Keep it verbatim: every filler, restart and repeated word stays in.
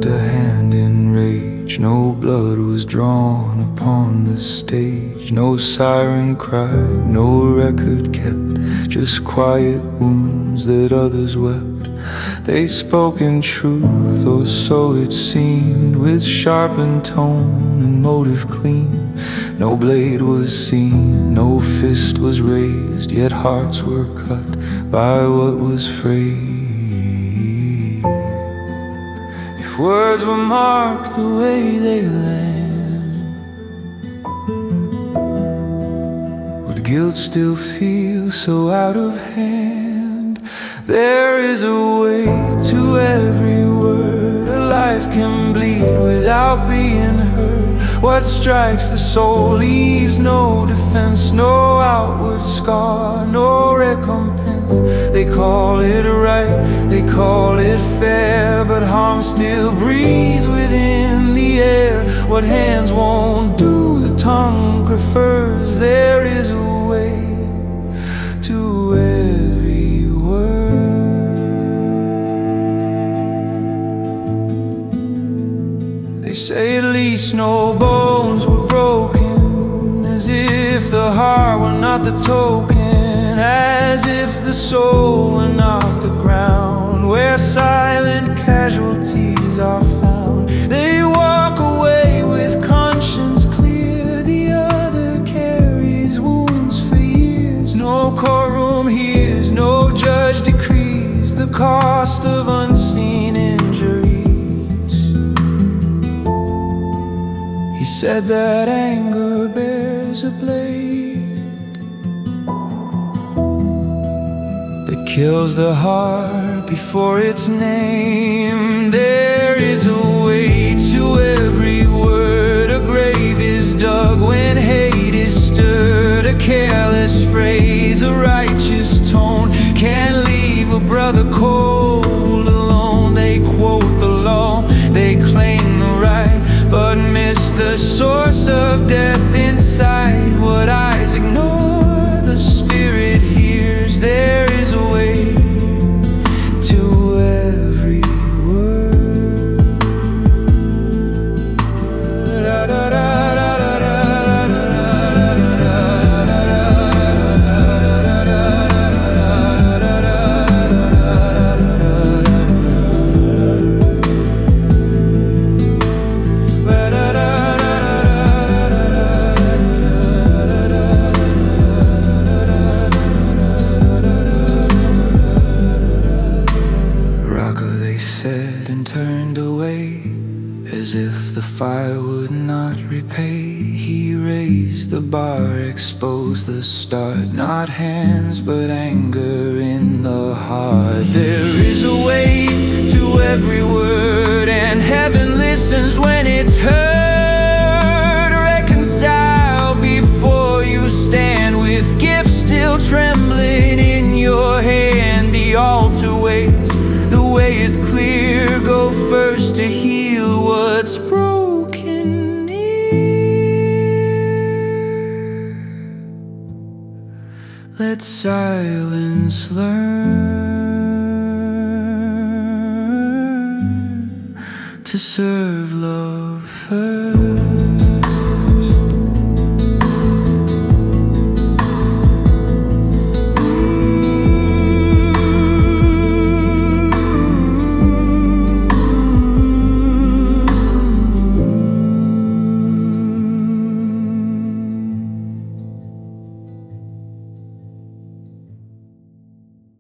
lent a hand in rage. No blood was drawn upon the stage. No siren cried, no record kept, just quiet wounds that others wept. They spoke in truth, or so it seemed, with sharpened tone and motive clean. No blade was seen, no fist was raised, yet hearts were cut by what was frayed. If words were marked the way they land, would guilt still feel so out of hand? There is a way to every word. A life can bleed without being heard. What strikes the soul leaves no defense, no outward scar, no recompense. They call it right, they call it fair, but harm still breathes within the air. What hands won't do, the tongue prefers. There is a way to every word. They say at least no bones were broken, as if the heart were not the token, as if the soul were not the ground where silent casualties are found. They walk away with conscience clear, the other carries wounds for years. No courtroom hears, no judge decrees the cost of unseen injuries. He said that anger bears a blade that kills the heart before its name. There is a way to every word. A grave is dug when hate is stirred. A careless phrase, a righteous tone, can leave a brother cold alone. They quote the law, they claim the right, but miss the source of death inside. What eyes ignore, the spirit hears. There is a way to every word. Da, da, da, da, da, da, da, said and turned away, as if the fire would not repay. He raised the bar, exposed the start, not hands but anger in the heart. There is a way to every word, and heaven listens when it's heard. Reconcile before you stand, with gifts still trembling in your hand. The altar waits, the way is clear. Go first to heal what's broken here. Let silence learn to serve love first.